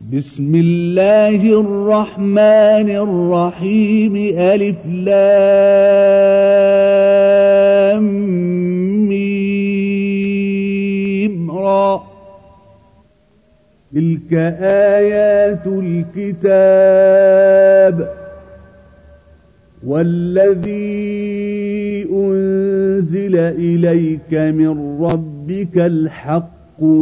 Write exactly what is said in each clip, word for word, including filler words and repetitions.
بسم الله الرحمن الرحيم ألف لام ميم را تلك آيات الكتاب والذي أنزل إليك من ربك الحق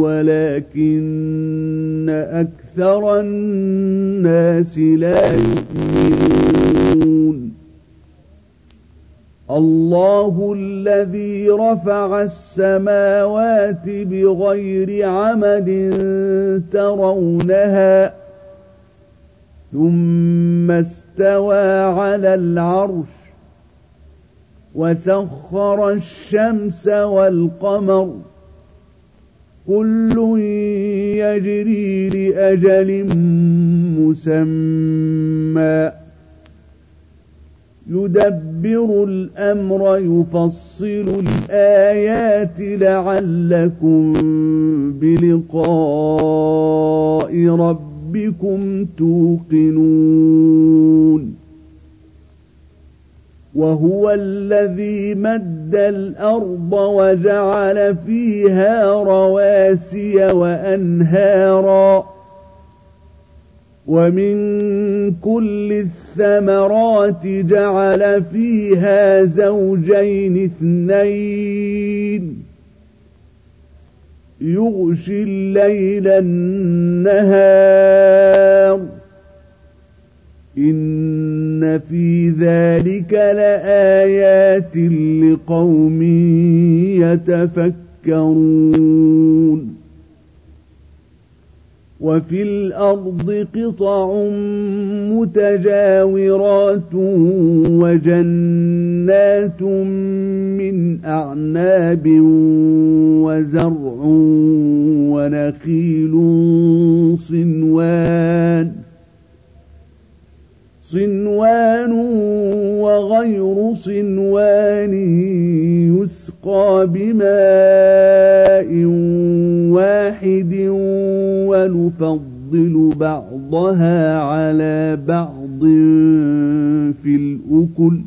ولكن أكثر الناس لا يؤمنون الله الذي رفع السماوات بغير عمد ترونها ثم استوى على العرش وسخر الشمس والقمر كل يجري لأجل مسمى يدبر الأمر يفصل الآيات لعلكم بلقاء ربكم توقنون وهو الذي مد الأرض وجعل فيها رواسي وأنهارا ومن كل الثمرات جعل فيها زوجين اثنين يغشي الليل النهار إن في ذلك لآيات لقوم يتفكرون وفي الأرض قطع متجاورات وجنات من أعناب وزرع ونخيل صنوان صنوان وغير صنوان يسقى بماء واحد ونفضل بعضها على بعض في الأكل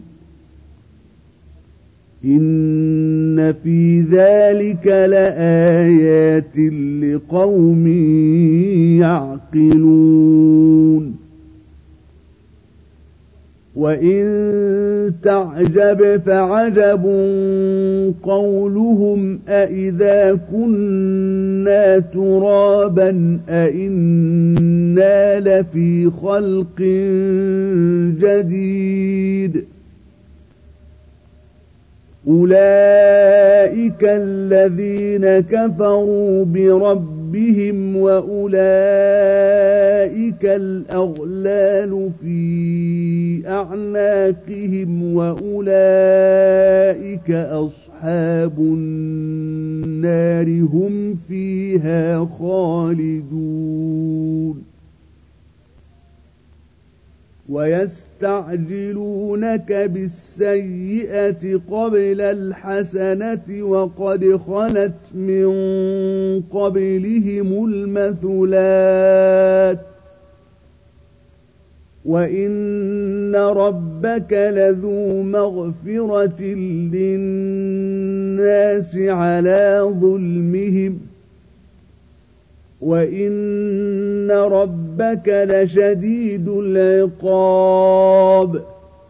إن في ذلك لآيات لقوم يعقلون وإن تعجب فعجب قولهم أإذا كنا ترابا أإنا لفي خلق جديد أولئك الذين كفروا بربهم وأولئك الأغلال في أعناقهم وأولئك أصحاب النار هم فيها خالدون ويستعجلونك بالسيئة قبل الحسنة وقد خلت من قبلهم المثلات وإن ربك لذو مغفرة للناس على ظلمهم وإن ربك لشديد العقاب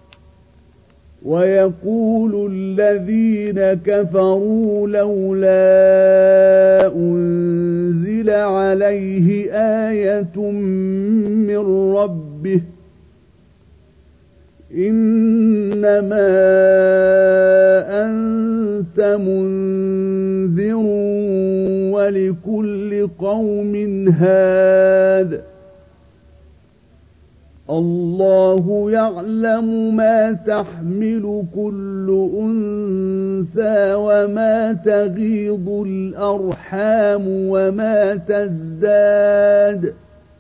ويقول الذين كفروا لولا أنزل عليه آية من ربه إنما أنت منذر ولكل قوم هاد الله يعلم ما تحمل كل أنثى وما تغيض الأرحام وما تزداد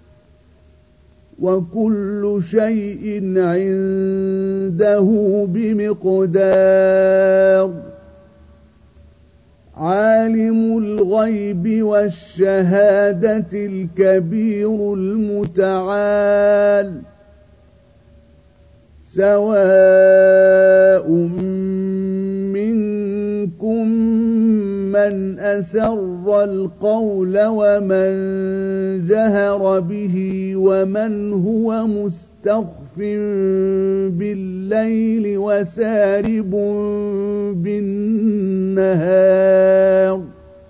وكل شيء عنده بمقدار عالم الغيب والشهادة الكبير المتعال تعال سواء منكم من أسر القول ومن جهر به ومن هو مستخف بالليل وسارب بالنهار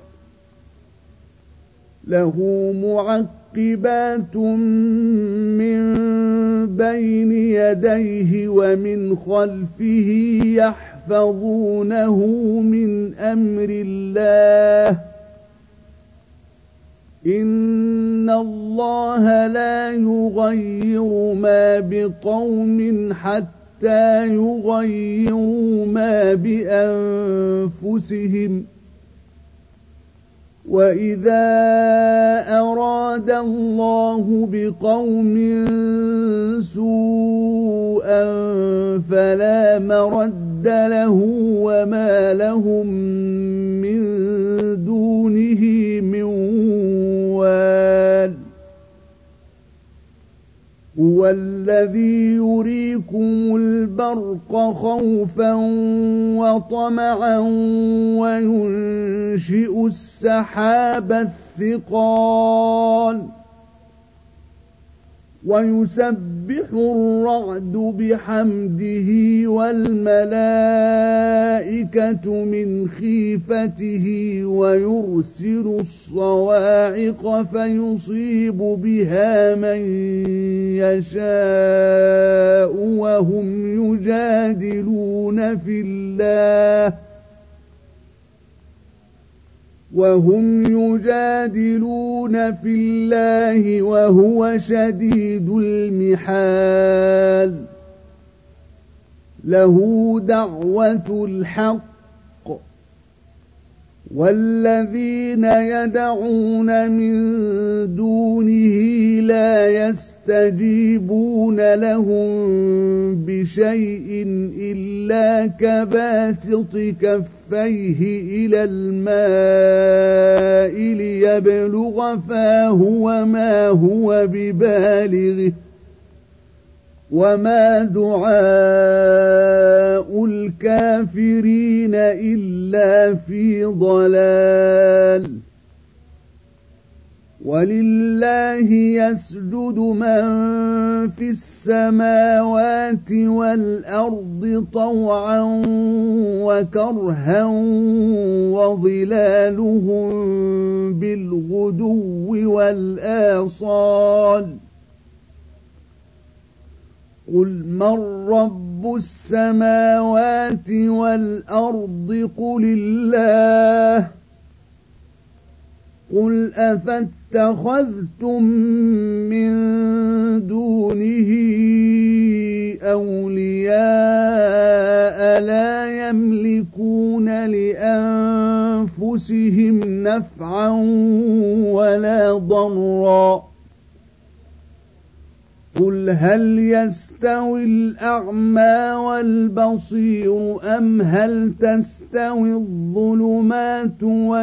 له معقبات من بين يديه ومن خلفه يحفظونه من أمر الله إن الله لا يغير ما بقوم حتى يغيروا ما بأنفسهم وإذا أراد الله بقوم سوءا فلا مرد له وما لهم من دونه من وال هو الذي يريكم البرق خوفا وطمعا وينشئ السحاب الثقال ويسبح الرعد بحمده والملائكة من خيفته ويرسل الصواعق فيصيب بها من يشاء وهم يجادلون في الله وهم يجادلون في الله وهو شديد المحال له دعوة الحق والذين يدعون من دونه لا يستجيبون لهم بشيء إلا كباسط كفيه إلى الماء ليبلغ فاه وما هو ببالغه وما دعاء الكافرين إلا في ضلال ولله يسجد من في السماوات والأرض طوعا وكرها وظلالهم بالغدو والآصال قل من رب السماوات والأرض قل الله قل أفاتخذتم من دونه أولياء لا يملكون لأنفسهم نفعا ولا ضرا قل هل يستوي الأعمى والبصير أم هل تستوي الظلمات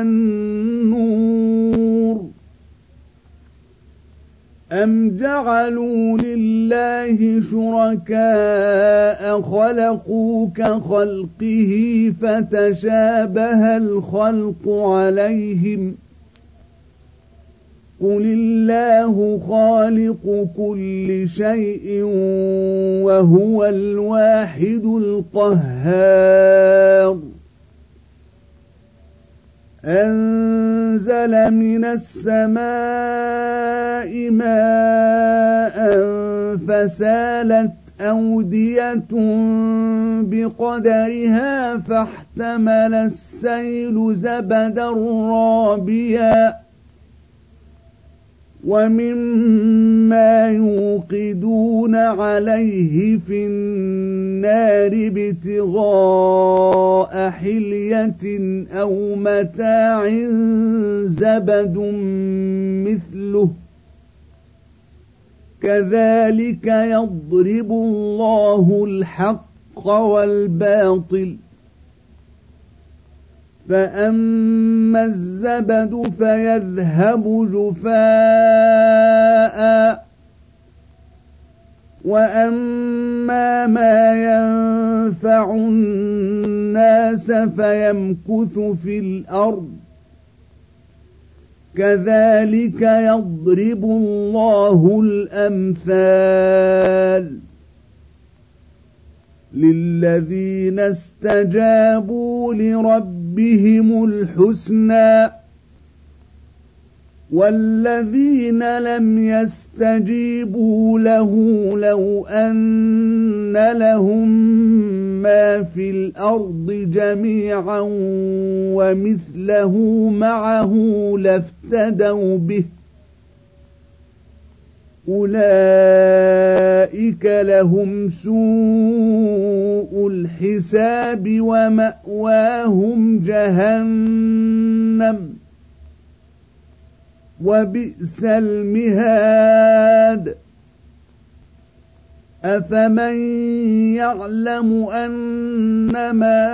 والنور أم جعلوا لله شركاء خلقوا كخلقه فتشابه الخلق عليهم قل الله خالق كل شيء وهو الواحد القهار أنزل من السماء ماء فسالت أودية بقدرها فاحتمل السيل زبدا رابيا ومما يوقدون عليه في النار ابتغاء حلية أو متاع زبد مثله كذلك يضرب الله الحق والباطل فأما الزبد فيذهب جفاء وأما ما ينفع الناس فيمكث في الأرض كذلك يضرب الله الأمثال للذين استجابوا لربهم الحسنى والذين لم يستجيبوا له لو أن لهم ما في الأرض جميعا ومثله معه لافتدوا به أولئك لهم سوء الحساب ومأواهم جهنم وبئس المهاد أفمن يعلم أنما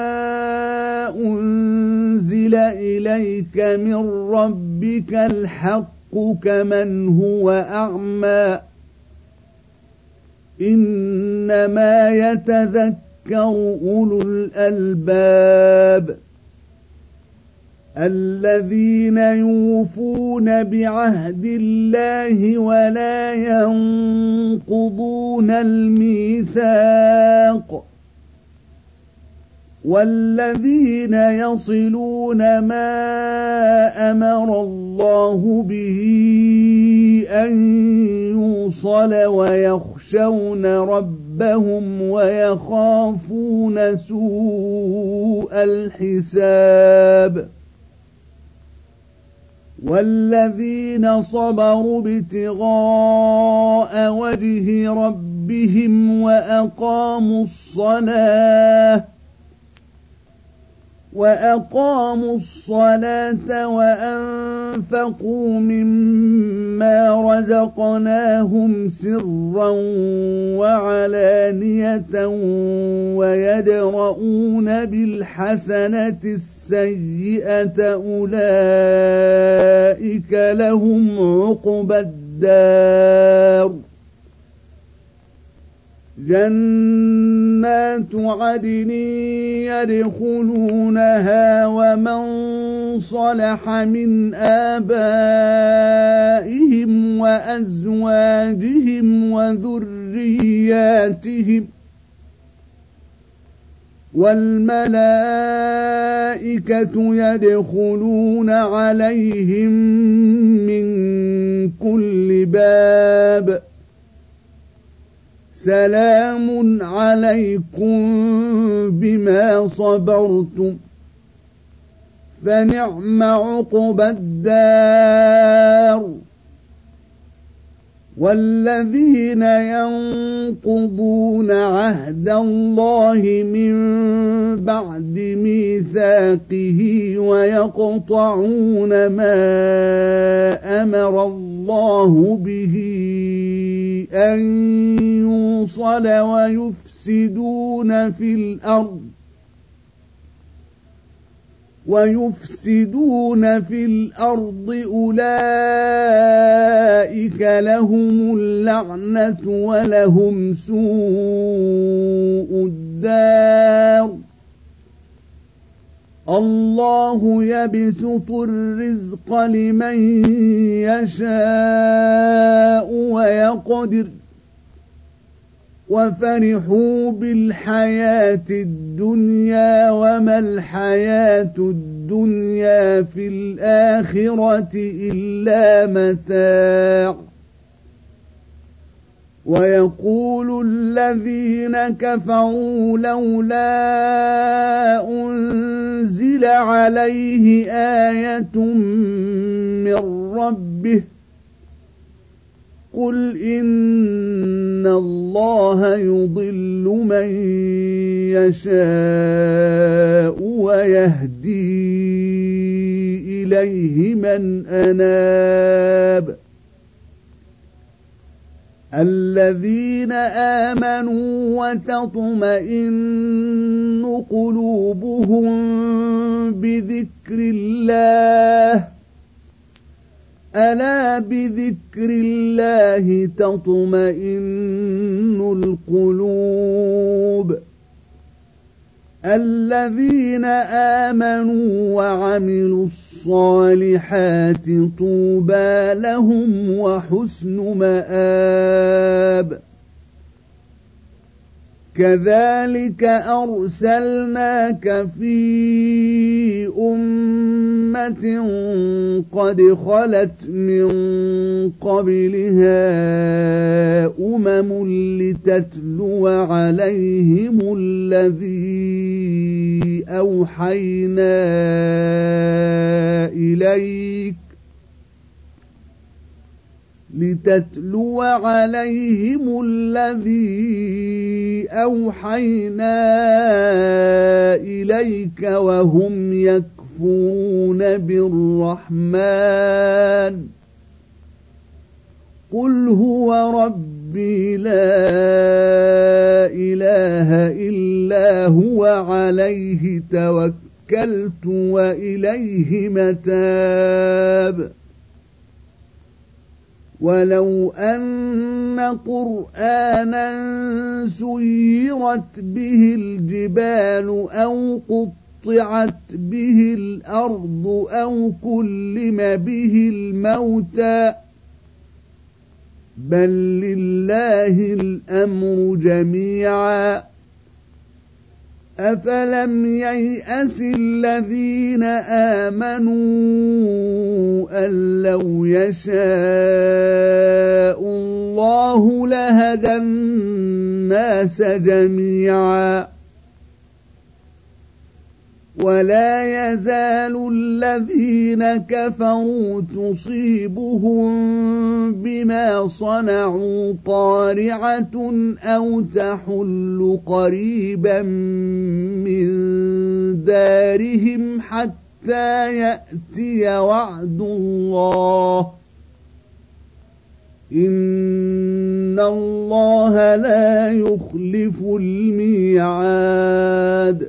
أنزل إليك من ربك الحق كمن هو أعمى إنما يتذكر أولو الألباب الذين يوفون بعهد الله ولا ينقضون الميثاق والذين يصلون ما أمر الله به أن يوصل ويخشون ربهم ويخافون سوء الحساب والذين صبروا ابتغاء وجه ربهم وأقاموا الصلاة وأقاموا الصلاة وأنفقوا مما رزقناهم سرا وعلانية ويدرؤون بالحسنة السيئة أولئك لهم عقبى الدار جنات عدن يدخلونها ومن صلح من آبائهم وأزواجهم وذرياتهم والملائكة يدخلون عليهم من كل باب سلام عليكم بما صبرتم فنعم عقبى الدار والذين ينقضون عهد الله من بعد ميثاقه ويقطعون ما أمر الله به أن يوصل ويفسدون في الأرض ويفسدون في الأرض أولئك لهم اللعنة ولهم سوء الدار الله يبسط الرزق لمن يشاء ويقدر وفرحوا بالحياة الدنيا وما الحياة الدنيا في الآخرة إلا متاع ويقول الذين كفروا لولا أنزل عليه آية من ربه قل إن الله يضل من يشاء ويهدي إليه من أناب الذين آمنوا وتطمئن قلوبهم بذكر الله ألا بذكر الله تطمئن القلوب الذين آمنوا وعملوا الصالحات طوبى لهم وحسن مآب كذلك أرسلناك في أمة قد خلت من قبلها أمم لتتلو عليهم الذي أوحينا إليك لتتلو عليهم الذي أوحينا إليك وهم يكفرون بالرحمن قل هو ربي لا إله إلا هو عليه توكلت وإليه متاب ولو أن قرآنا سيرت به الجبال أو قطعت به الأرض أو كلم به الموتى بل لله الأمر جميعا أفلم ييأس الذين آمنوا أن لو يشاء الله لهدى الناس جميعا ولا يزال الذين كفروا تصيبهم بما صنعوا قارعة أو تحل قريبا من دارهم حتى يأتي وعد الله إن الله لا يخلف الميعاد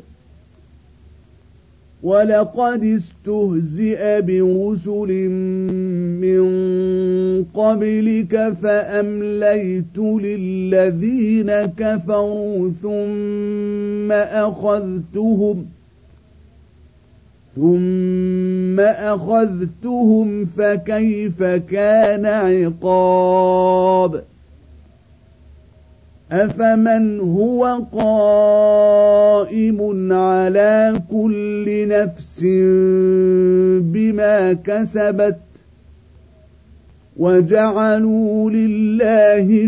ولقد استهزئ برسل من قبلك فأمليت للذين كفروا ثم أخذتهم ثم أخذتهم فكيف كان عقاب أفمن هو قائم على كل نفس بما كسبت وجعلوا لله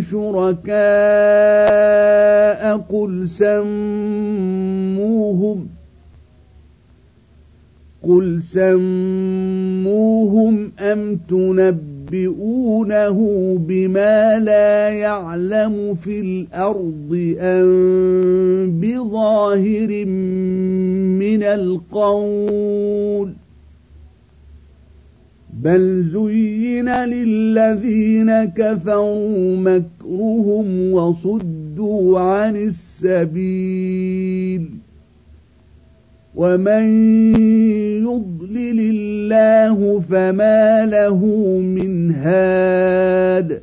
شركاء قل سموهم قل سموهم أم تنبئونه بما لا يعلم في الأرض أم بظاهر من القول بل زين للذين كفروا مكرهم وصدوا عن السبيل ومن يضلل الله فما له من هاد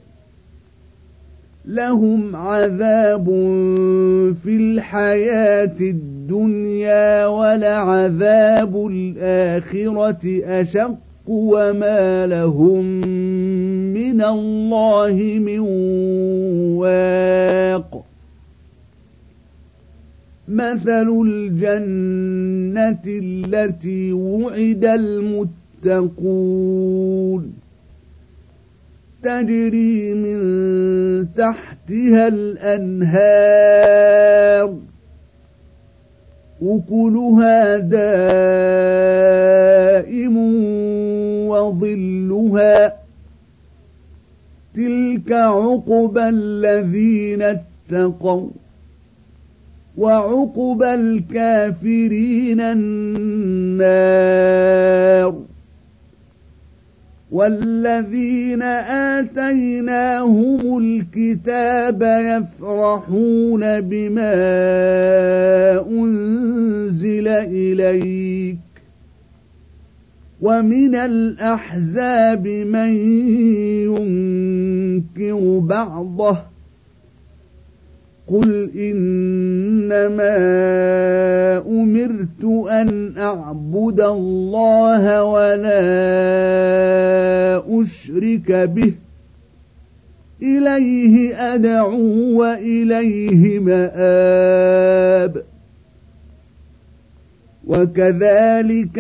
لهم عذاب في الحياة الدنيا ولعذاب الآخرة أشق وما لهم من الله من واق مثل الجنة التي وعد المتقون تجري من تحتها الأنهار أكلها دائم وظلها تلك عقبى الذين اتقوا وعقبى الكافرين النار والذين آتيناهم الكتاب يفرحون بما أنزل إليك ومن الأحزاب من ينكر بعضه قل إنما أمرت أن أعبد الله ولا أشرك به إليه أدعو وإليه مآب وكذلك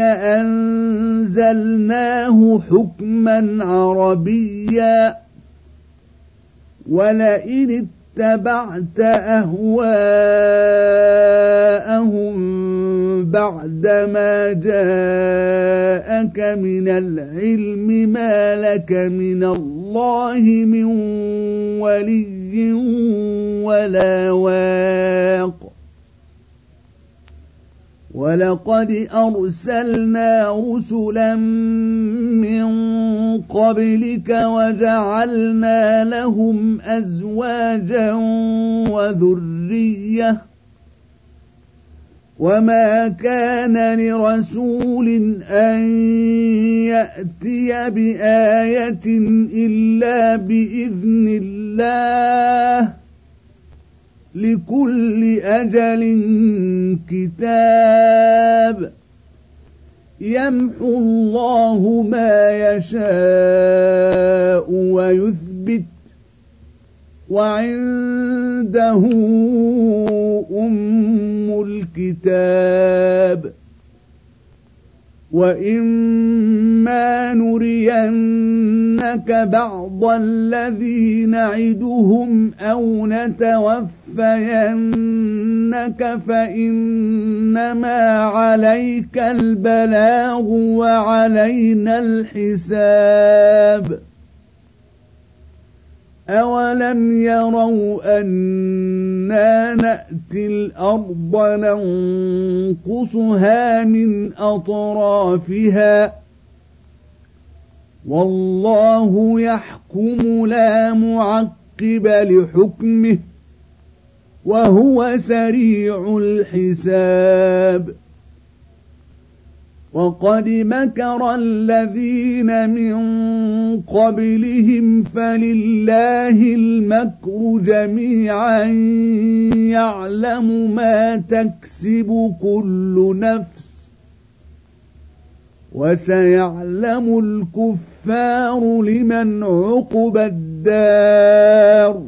أنزلناه حكما عربيا ولئن اتبعت أهواءهم بعدما جاءك من العلم ما لك من الله من ولي ولا واق ولقد أرسلنا رسلا من قبلك وجعلنا لهم أزواجا وذرية وما كان لرسول أن يأتي بآية إلا بإذن الله لكل أجل كتاب يمحو الله ما يشاء ويثبت وعنده أم الكتاب وإما نرينك بعض الذي نعدهم أو نتوفينك فإنما عليك البلاغ وعلينا الحساب أولم يروا أنا نأتي الأرض ننقصها من أطرافها والله يحكم لا معقب لحكمه وهو سريع الحساب وقد مكر الذين من قبلهم فلله المكر جميعا يعلم ما تكسب كل نفس وسيعلم الكفار لمن عقبى الدار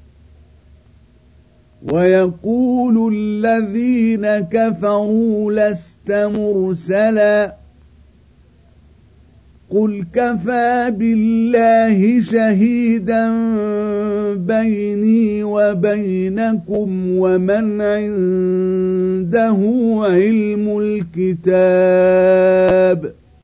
ويقول الذين كفروا لست مرسلا قل كفى بالله شهيدا بيني وبينكم ومن عنده علم الكتاب